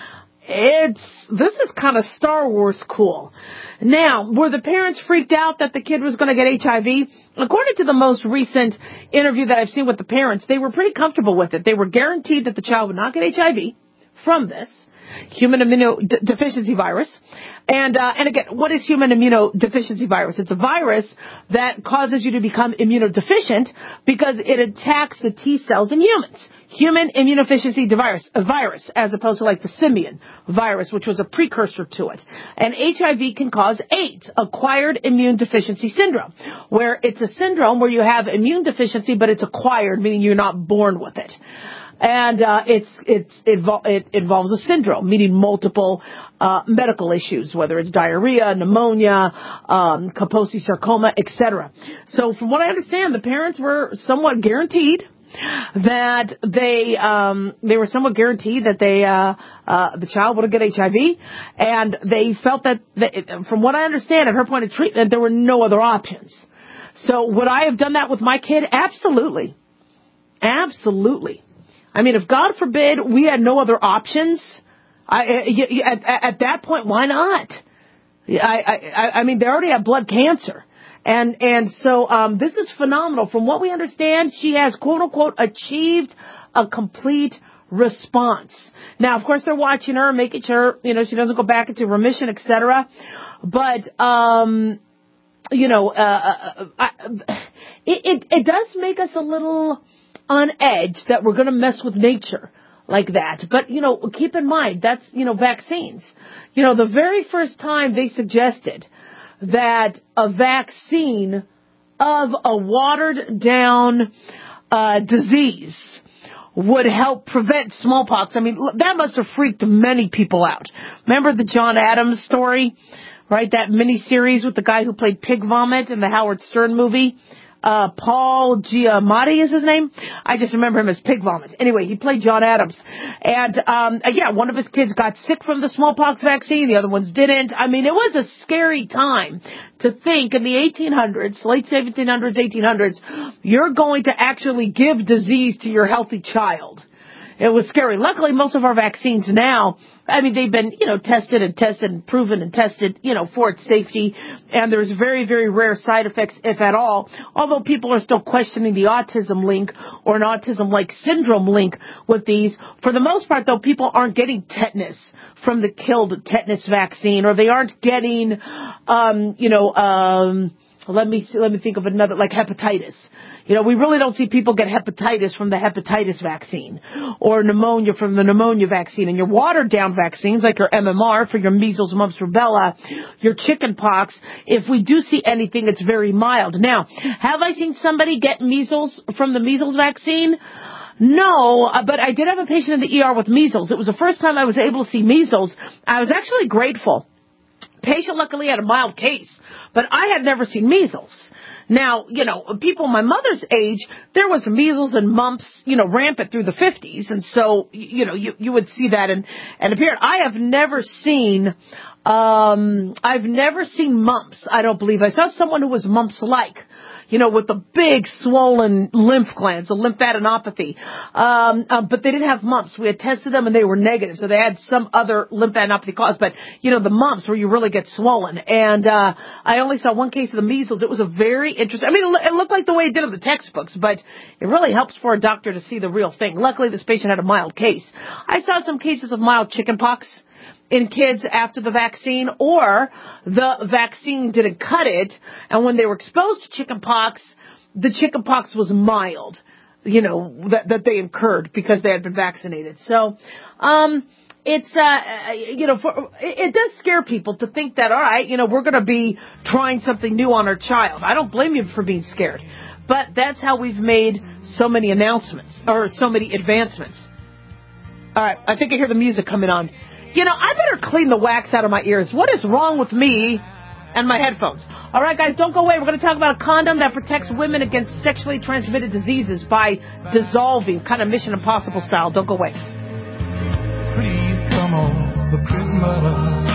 it's, this is kind of Star Wars cool. Now, were the parents freaked out that the kid was going to get H I V? According to the most recent interview that I've seen with the parents, they were pretty comfortable with it. They were guaranteed that the child would not get H I V from this human immunodeficiency virus. And, uh, and again, what is human immunodeficiency virus? It's a virus that causes you to become immunodeficient because it attacks the T cells in humans. Human immunodeficiency virus, a virus, as opposed to like the simian virus, which was a precursor to it. And H I V can cause AIDS, acquired immune deficiency syndrome, where it's a syndrome where you have immune deficiency, but it's acquired, meaning you're not born with it. And uh, it's it's it, it involves a syndrome, meaning multiple uh, medical issues, whether it's diarrhea, pneumonia, um, Kaposi sarcoma, et cetera. So from what I understand, the parents were somewhat guaranteed that they um, they were somewhat guaranteed that they uh, uh, the child would get H I V, and they felt that, that, from what I understand, at her point of treatment, there were no other options. So would I have done that with my kid? Absolutely, absolutely. I mean, if God forbid we had no other options, I, you, you, at, at that point, why not? I, I, I mean, they already have blood cancer. And and so um, this is phenomenal. From what we understand, she has, quote unquote, achieved a complete response. Now, of course, they're watching her, making sure, you know, she doesn't go back into remission, et cetera. But, um, you know, uh, I, it, it, it does make us a little on edge that we're going to mess with nature like that. But, you know, keep in mind, that's, you know, vaccines. You know, the very first time they suggested that a vaccine of a watered down uh, disease would help prevent smallpox. I mean, that must have freaked many people out. Remember the John Adams story, right? That miniseries with the guy who played Pig Vomit in the Howard Stern movie. Uh, Paul Giamatti is his name. I just remember him as Pig Vomit. Anyway, he played John Adams. And, um, yeah, one of his kids got sick from the smallpox vaccine. The other ones didn't. I mean, it was a scary time to think in the eighteen hundreds, late seventeen hundreds, eighteen hundreds, you're going to actually give disease to your healthy child. It was scary. Luckily, most of our vaccines now, I mean, they've been, you know, tested and tested and proven and tested, you know, for its safety. And there's very, very rare side effects, if at all. Although people are still questioning the autism link or an autism-like syndrome link with these. For the most part, though, people aren't getting tetanus from the killed tetanus vaccine, or they aren't getting, um, you know, um, let me see, let me think of another, like hepatitis. You know, we really don't see people get hepatitis from the hepatitis vaccine or pneumonia from the pneumonia vaccine. And your watered-down vaccines, like your M M R for your measles, mumps, rubella, your chicken pox, if we do see anything, it's very mild. Now, have I seen somebody get measles from the measles vaccine? No, but I did have a patient in the E R with measles. It was the first time I was able to see measles. I was actually grateful. Patient luckily had a mild case, but I had never seen measles. Now, you know, people my mother's age, there was measles and mumps, you know, rampant through the fifties. And so, you know, you, you would see that and, and appear. I have never seen, um, I've never seen mumps. I don't believe I saw someone who was mumps-like. You know, with the big swollen lymph glands, a lymphadenopathy. Um, uh, but they didn't have mumps. We had tested them and they were negative. So they had some other lymphadenopathy cause. But, you know, the mumps where you really get swollen. And, uh, I only saw one case of the measles. It was a very interesting, I mean, it, it looked like the way it did in the textbooks, but it really helps for a doctor to see the real thing. Luckily, this patient had a mild case. I saw some cases of mild chickenpox in kids after the vaccine, or the vaccine didn't cut it, and when they were exposed to chickenpox, the chickenpox was mild, you know, that, that they incurred because they had been vaccinated. So, um, it's, uh, you know, for, it, it does scare people to think that, all right, you know, we're going to be trying something new on our child. I don't blame you for being scared, but that's how we've made so many announcements, or so many advancements. All right, I think I hear the music coming on. You know, I better clean the wax out of my ears. What is wrong with me and my headphones? All right, guys, don't go away. We're going to talk about a condom that protects women against sexually transmitted diseases by dissolving, kind of Mission Impossible style. Don't go away. Please come on for Christmas.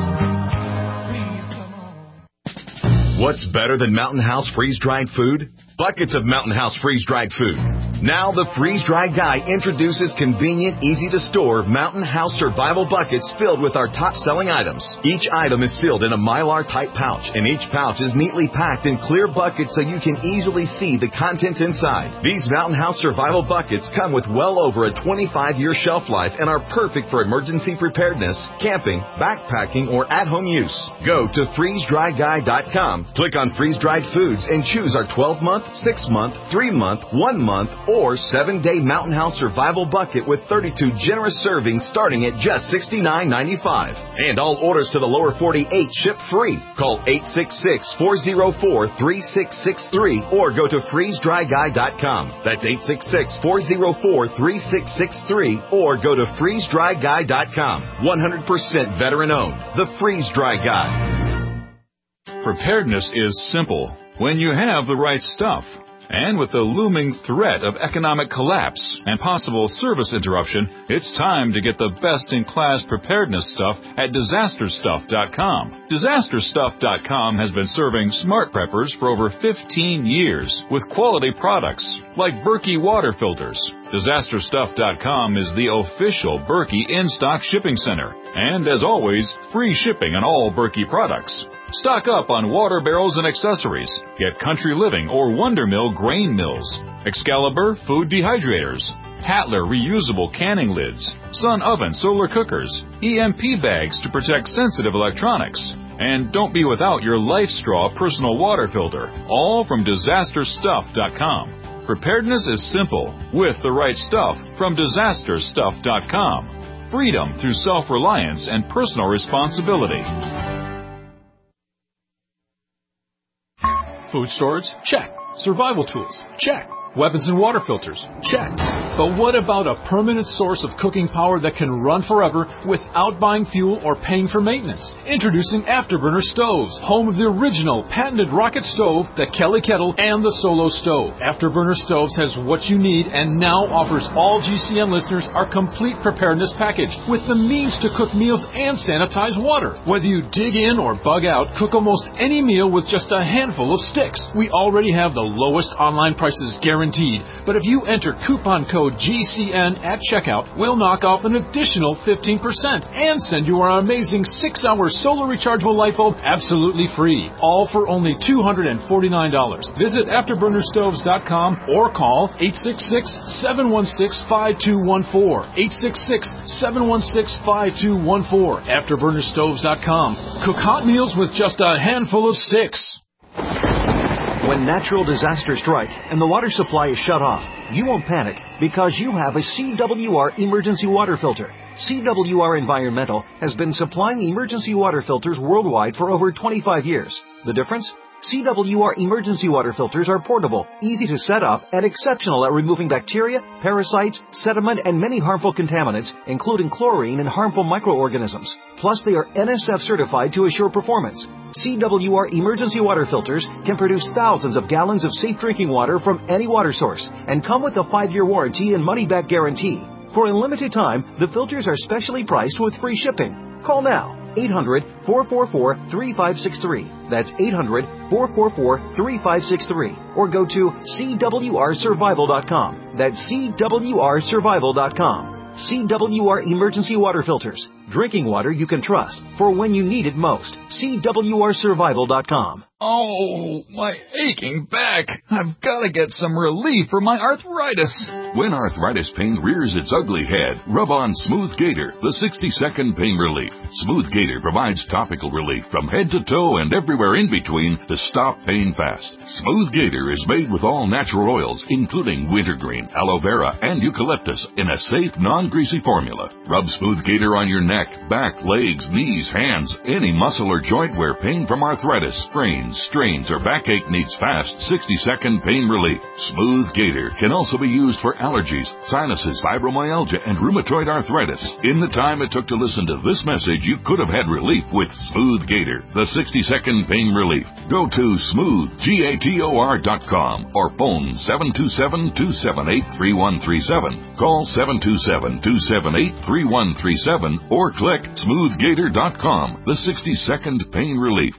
What's better than Mountain House freeze-dried food? Buckets of Mountain House freeze-dried food. Now the freeze-dried guy introduces convenient, easy-to-store Mountain House survival buckets filled with our top-selling items. Each item is sealed in a Mylar-type pouch, and each pouch is neatly packed in clear buckets so you can easily see the contents inside. These Mountain House survival buckets come with well over a twenty-five year shelf life and are perfect for emergency preparedness, camping, backpacking, or at-home use. Go to freeze dry guy dot com, click on freeze-dried foods, and choose our twelve month, six month, three month, one month, or seven day Mountain House Survival Bucket with thirty-two generous servings starting at just sixty-nine ninety-five. And all orders to the lower forty-eight ship free. Call eight six six, four oh four, three six six three or go to freeze dry guy dot com. That's eight six six, four oh four, three six six three or go to freeze dry guy dot com. one hundred percent veteran owned. The Freeze Dry Guy. Preparedness is simple when you have the right stuff. And with the looming threat of economic collapse and possible service interruption, it's time to get the best-in-class preparedness stuff at disaster stuff dot com. disaster stuff dot com has been serving smart preppers for over fifteen years with quality products like Berkey water filters. disaster stuff dot com is the official Berkey in-stock shipping center. And as always, free shipping on all Berkey products. Stock up on water barrels and accessories. Get Country Living or Wonder Mill grain mills, Excalibur food dehydrators, Hatler reusable canning lids, Sun oven solar cookers, E M P bags to protect sensitive electronics. And don't be without your LifeStraw personal water filter, all from disaster stuff dot com. Preparedness is simple with the right stuff from disaster stuff dot com. Freedom through self-reliance and personal responsibility. Food storage? Check. Survival tools? Check. Weapons and water filters? Check. But what about a permanent source of cooking power that can run forever without buying fuel or paying for maintenance? Introducing Afterburner Stoves, home of the original patented rocket stove, the Kelly Kettle, and the Solo Stove. Afterburner Stoves has what you need and now offers all G C N listeners our complete preparedness package with the means to cook meals and sanitize water. Whether you dig in or bug out, cook almost any meal with just a handful of sticks. We already have the lowest online prices guaranteed, but if you enter coupon code G C N at checkout, we'll knock off an additional fifteen percent and send you our amazing six hour solar rechargeable light bulb absolutely free, all for only two hundred forty-nine dollars. Visit afterburner stoves dot com or call eight six six, seven one six, five two one four, eight six six, seven one six, five two one four, afterburner stoves dot com. Cook hot meals with just a handful of sticks. When natural disasters strike and the water supply is shut off, you won't panic because you have a C W R emergency water filter. C W R Environmental has been supplying emergency water filters worldwide for over twenty-five years. The difference? C W R emergency water filters are portable, easy to set up, and exceptional at removing bacteria, parasites, sediment, and many harmful contaminants, including chlorine and harmful microorganisms. Plus, they are N S F certified to assure performance. C W R emergency water filters can produce thousands of gallons of safe drinking water from any water source and come with a five-year warranty and money-back guarantee. For a limited time, the filters are specially priced with free shipping. Call now. eight hundred, four four four, three five six three. That's eight hundred, four four four, three five six three. Or go to C W R survival dot com. That's C W R survival dot com. C W R Emergency Water Filters. Drinking water you can trust for when you need it most. C W R survival dot com. Oh, my aching back. I've got to get some relief for my arthritis. When arthritis pain rears its ugly head, rub on Smooth Gator, the sixty second pain relief. Smooth Gator provides topical relief from head to toe and everywhere in between to stop pain fast. Smooth Gator is made with all natural oils, including wintergreen, aloe vera, and eucalyptus in a safe, non-greasy formula. Rub Smooth Gator on your neck, back, legs, knees, hands, any muscle or joint where pain from arthritis, sprains, strains, or backache needs fast sixty second pain relief. Smooth Gator can also be used for allergies, sinuses, fibromyalgia, and rheumatoid arthritis. In the time it took to listen to this message, you could have had relief with Smooth Gator, the sixty second pain relief. Go to smooth gator dot com or phone seven two seven, two seven eight, three one three seven. Call seven two seven, two seven eight, three one three seven or click smooth gator dot com, the sixty second pain relief.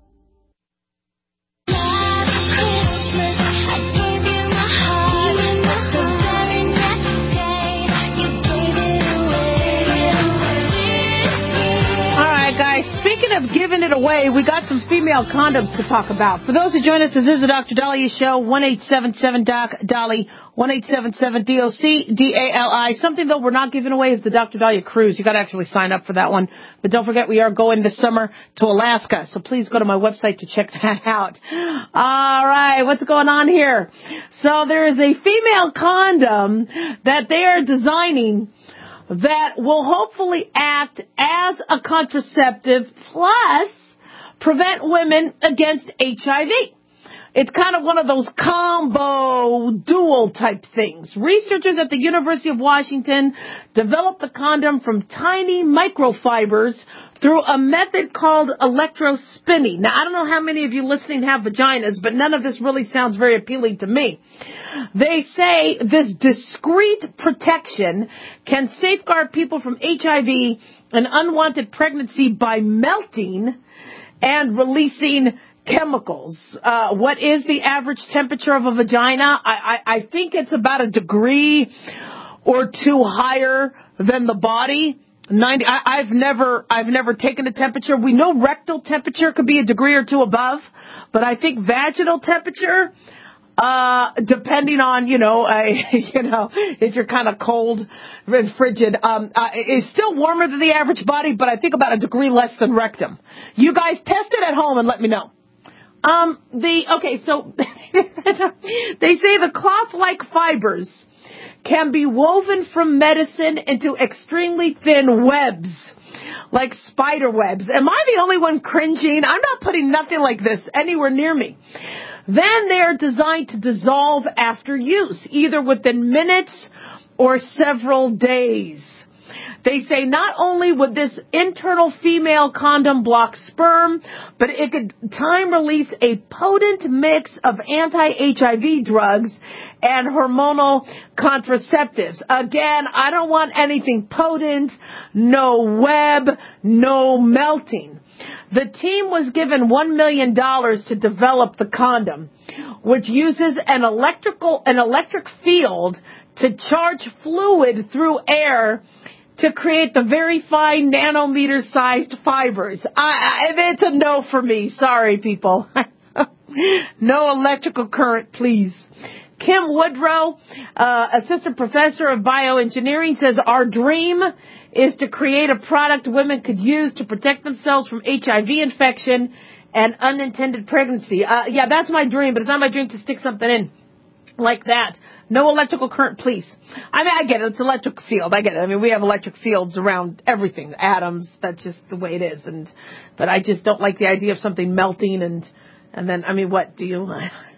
Speaking of giving it away, we got some female condoms to talk about. For those who join us, this is the Doctor Dahlia Show, one eight seven seven D O C, Dolly, one eight seven seven D O C, D A L I. Something, though, we're not giving away is the Doctor Dahlia Cruise. You got to actually sign up for that one. But don't forget, we are going this summer to Alaska, so please go to my website to check that out. All right, what's going on here? So there is a female condom that they are designing that will hopefully act as a contraceptive plus prevent women against H I V. It's kind of one of those combo dual type things. Researchers at the University of Washington developed the condom from tiny microfibers through a method called electrospinning. Now, I don't know how many of you listening have vaginas, but none of this really sounds very appealing to me. They say this discreet protection can safeguard people from H I V and unwanted pregnancy by melting and releasing chemicals. Uh, what is the average temperature of a vagina? I, I, I think it's about a degree or two higher than the body. ninety. I, I've never, I've never taken a temperature. We know rectal temperature could be a degree or two above, but I think vaginal temperature, uh, depending on, you know, uh, you know, if you're kind of cold and frigid, um, uh, is still warmer than the average body, but I think about a degree less than rectum. You guys test it at home and let me know. Um, the, okay, so they say the cloth-like fibers can be woven from medicine into extremely thin webs, like spider webs. Am I the only one cringing? I'm not putting nothing like this anywhere near me. Then they are designed to dissolve after use, either within minutes or several days. They say not only would this internal female condom block sperm, but it could time release a potent mix of anti-H I V drugs and hormonal contraceptives. Again, I don't want anything potent, no web, no melting. The team was given one million dollars to develop the condom, which uses an electrical, an electric field to charge fluid through air to create the very fine nanometer-sized fibers. I, I, it's a no for me. Sorry, people. No electrical current, please. Kim Woodrow, uh, assistant professor of bioengineering, says our dream is to create a product women could use to protect themselves from H I V infection and unintended pregnancy. Uh, yeah, that's my dream, but it's not my dream to stick something in like that. No electrical current, please. I mean, I get it. It's electric field. I get it. I mean, we have electric fields around everything. Atoms. That's just the way it is. And, but I just don't like the idea of something melting and, and then, I mean, what do you,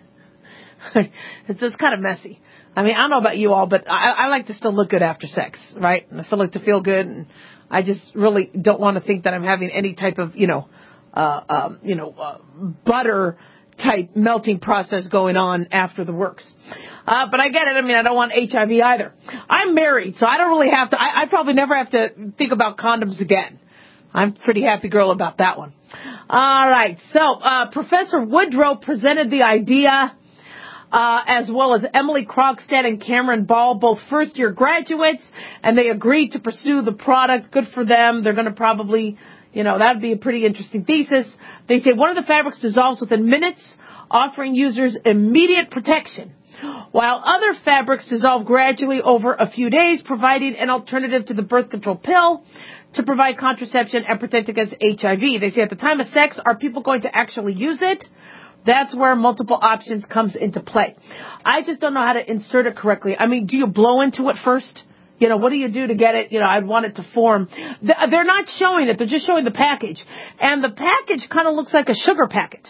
it's just kind of messy. I mean, I don't know about you all, but I, I like to still look good after sex, right? And I still like to feel good. And I just really don't want to think that I'm having any type of, you know, uh, um, you know, uh, butter type melting process going on after the works. Uh, but I get it. I mean, I don't want H I V either. I'm married, so I don't really have to, I, I probably never have to think about condoms again. I'm a pretty happy girl about that one. All right. So, uh, Professor Woodrow presented the idea, uh, as well as Emily Krogstad and Cameron Ball, both first year graduates, and they agreed to pursue the product. Good for them. They're going to probably, you know, that'd be a pretty interesting thesis. They say one of the fabrics dissolves within minutes, offering users immediate protection, while other fabrics dissolve gradually over a few days, providing an alternative to the birth control pill to provide contraception and protect against H I V. They say at the time of sex, are people going to actually use it? That's where multiple options comes into play. I just don't know how to insert it correctly. I mean, do you blow into it first? You know, what do you do to get it? You know, I'd want it to form. They're not showing it. They're just showing the package. And the package kind of looks like a sugar packet.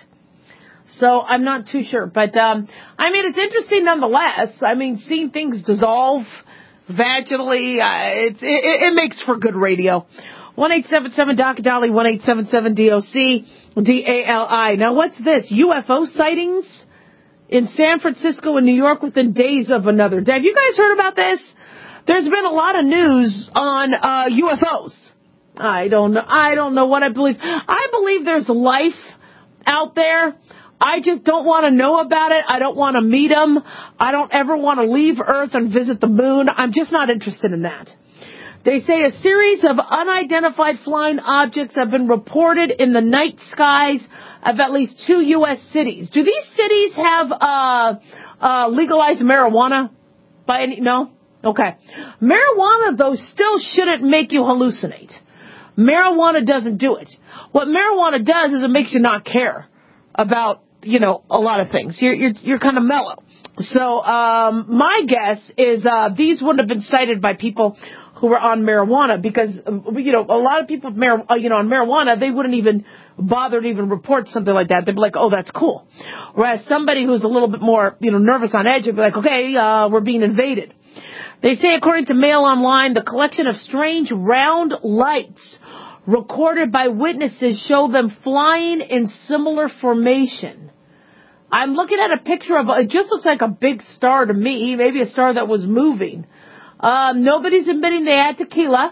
So I'm not too sure. But, um, I mean, it's interesting nonetheless. I mean, seeing things dissolve vaginally, uh, it's, it, it makes for good radio. one eight seven seven D O C Dolly, one eight seven seven D O C D A L I. Now, what's this? U F O sightings in San Francisco and New York within days of another day. Have you guys heard about this? There's been a lot of news on uh, U F Os. I don't know. I don't know what I believe. I believe there's life out there. I just don't want to know about it. I don't want to meet them. I don't ever want to leave Earth and visit the moon. I'm just not interested in that. They say a series of unidentified flying objects have been reported in the night skies of at least two U S cities. Do these cities have uh, uh, legalized marijuana? By any? No? Okay. Marijuana, though, still shouldn't make you hallucinate. Marijuana doesn't do it. What marijuana does is it makes you not care about, you know, a lot of things. You're you're, you're kind of mellow. So um, my guess is uh, these wouldn't have been cited by people who were on marijuana because, you know, a lot of people with mar- you know, on marijuana, they wouldn't even bother to even report something like that. They'd be like, oh, that's cool. Whereas somebody who's a little bit more, you know, nervous on edge would be like, okay, uh, we're being invaded. They say, according to Mail Online, the collection of strange round lights recorded by witnesses show them flying in similar formation. I'm looking at a picture of, it just looks like a big star to me, maybe a star that was moving. Um, nobody's admitting they had tequila.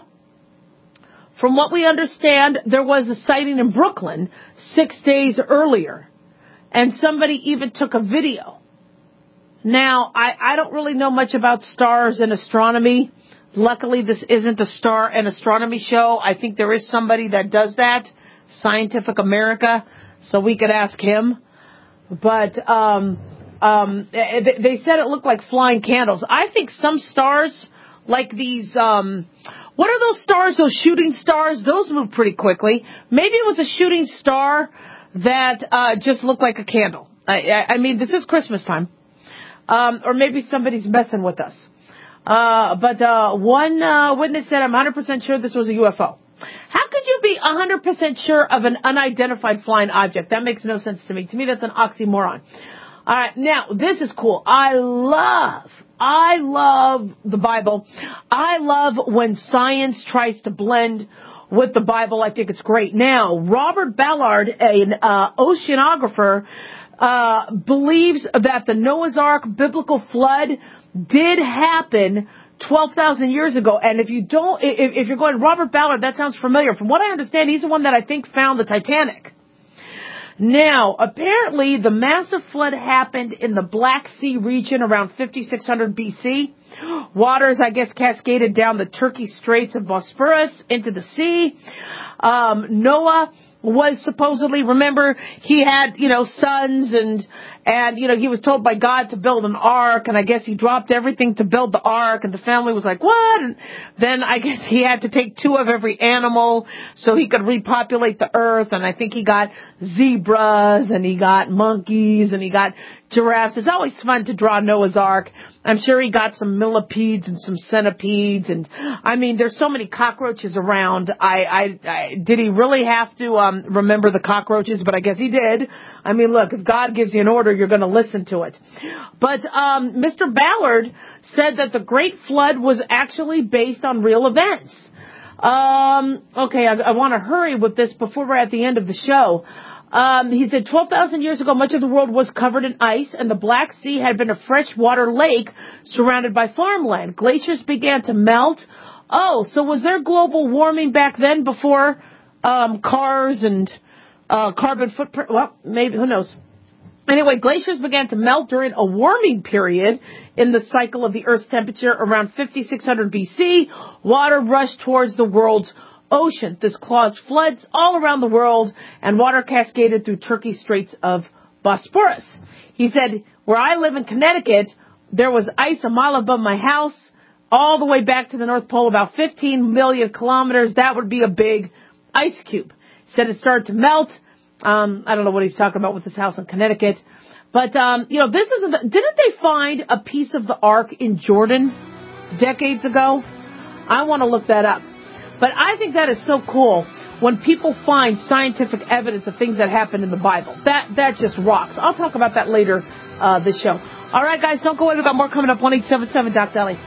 From what we understand, there was a sighting in Brooklyn six days earlier, and somebody even took a video. Now, I, I don't really know much about stars and astronomy Luckily, this isn't a star and astronomy show. I think there is somebody that does that, Scientific America, so we could ask him. But um, um, they, they said it looked like flying candles. I think some stars, like these, um, what are those stars, those shooting stars? Those move pretty quickly. Maybe it was a shooting star that uh, just looked like a candle. I, I, I mean, this is Christmas time. Um, or maybe somebody's messing with us. Uh, but uh, one uh, witness said, I'm one hundred percent sure this was a U F O. How could you be one hundred percent sure of an unidentified flying object? That makes no sense to me. To me, that's an oxymoron. All right, now, this is cool. I love, I love the Bible. I love when science tries to blend with the Bible. I think it's great. Now, Robert Ballard, an uh, oceanographer, uh, believes that the Noah's Ark biblical flood did happen twelve thousand years ago. And if you don't, if, if you're going, Robert Ballard, that sounds familiar. From what I understand, he's the one that I think found the Titanic. Now, apparently, the massive flood happened in the Black Sea region around fifty-six hundred B C. Waters, I guess, cascaded down the Turkey Straits of Bosporus into the sea. Um, Noah was supposedly, remember, he had, you know, sons and, and, you know, he was told by God to build an ark, and I guess he dropped everything to build the ark, and the family was like, what? And then I guess he had to take two of every animal so he could repopulate the earth, and I think he got zebras, and he got monkeys, and he got giraffes. It's always fun to draw Noah's Ark. I'm sure he got some millipedes and some centipedes, and I mean, there's so many cockroaches around. I, I, I did he really have to um, remember the cockroaches? But I guess he did. I mean, look, if God gives you an order, you're going to listen to it. But um, Mister Ballard said that the Great Flood was actually based on real events. Um, okay, I, I want to hurry with this before we're at the end of the show. Um, he said twelve thousand years ago, much of the world was covered in ice, and the Black Sea had been a freshwater lake surrounded by farmland. Glaciers began to melt. Oh, so was there global warming back then before um, cars and uh, carbon footprint? Well, maybe, who knows? Anyway, glaciers began to melt during a warming period in the cycle of the Earth's temperature around fifty-six hundred B C. Water rushed towards the world's ocean. This caused floods all around the world, and water cascaded through Turkey Straits of Bosporus. He said, where I live in Connecticut, there was ice a mile above my house, all the way back to the North Pole, about fifteen million kilometers. That would be a big ice cube. He said it started to melt. Um, I don't know what he's talking about with his house in Connecticut. But, um, you know, this isn't, the, didn't they find a piece of the Ark in Jordan decades ago? I want to look that up. But I think that is so cool when people find scientific evidence of things that happened in the Bible. That that just rocks. I'll talk about that later uh, this show. All right, guys, don't go away. We've got more coming up. one eight seven seven Doc Deli.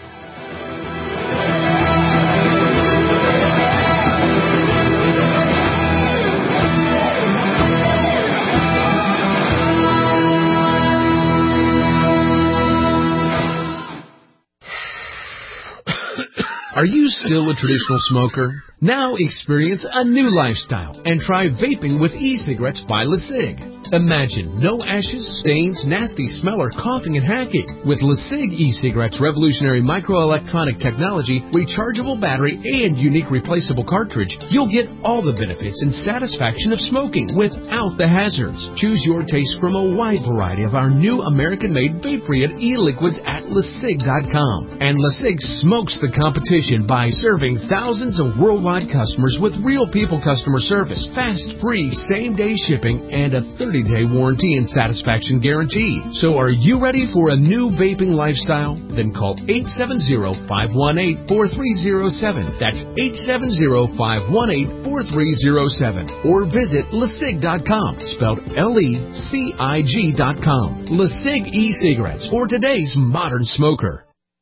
Are you still a traditional smoker? Now experience a new lifestyle and try vaping with e-cigarettes by LeSig. Imagine no ashes, stains, nasty smell, or coughing and hacking. With LeSig e-cigarettes' revolutionary microelectronic technology, rechargeable battery, and unique replaceable cartridge, you'll get all the benefits and satisfaction of smoking without the hazards. Choose your taste from a wide variety of our new American-made Vaporead e-liquids at LeSig dot com. And LeSig smokes the competition by serving thousands of worldwide customers with real people customer service, fast, free, same-day shipping, and a thirty-day warranty and satisfaction guarantee. So are you ready for a new vaping lifestyle? Then call eight seven zero, five one eight, four three zero seven. That's eight seven zero, five one eight, four three zero seven. Or visit LeSig dot com, spelled L E C I G dot com. LeSig e-cigarettes for today's modern smoker.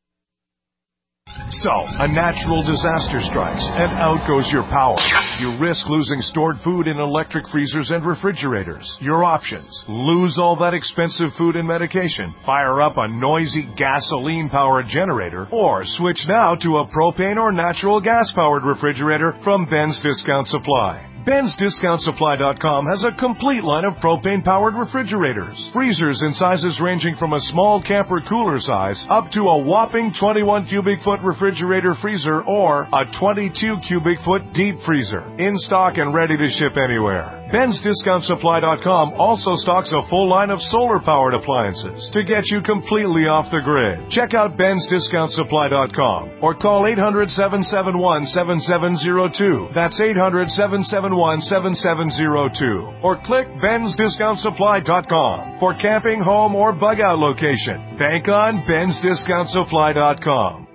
So, a natural disaster strikes, and out goes your power. You risk losing stored food in electric freezers and refrigerators. Your options: lose all that expensive food and medication, fire up a noisy gasoline-powered generator, or switch now to a propane or natural gas-powered refrigerator from Ben's Discount Supply. Ben's Discount Supply dot com has a complete line of propane-powered refrigerators. Freezers in sizes ranging from a small camper cooler size up to a whopping twenty-one cubic foot refrigerator freezer or a twenty-two cubic foot deep freezer. In stock and ready to ship anywhere. Ben's Discount Supply dot com also stocks a full line of solar-powered appliances to get you completely off the grid. Check out Ben's Discount Supply dot com or call eight hundred, seven seven one, seven seven zero two. That's eight hundred, seven seven one, seven seven zero two. Or click Ben's Discount Supply dot com for camping, home, or bug-out location. Bank on Ben's Discount Supply dot com.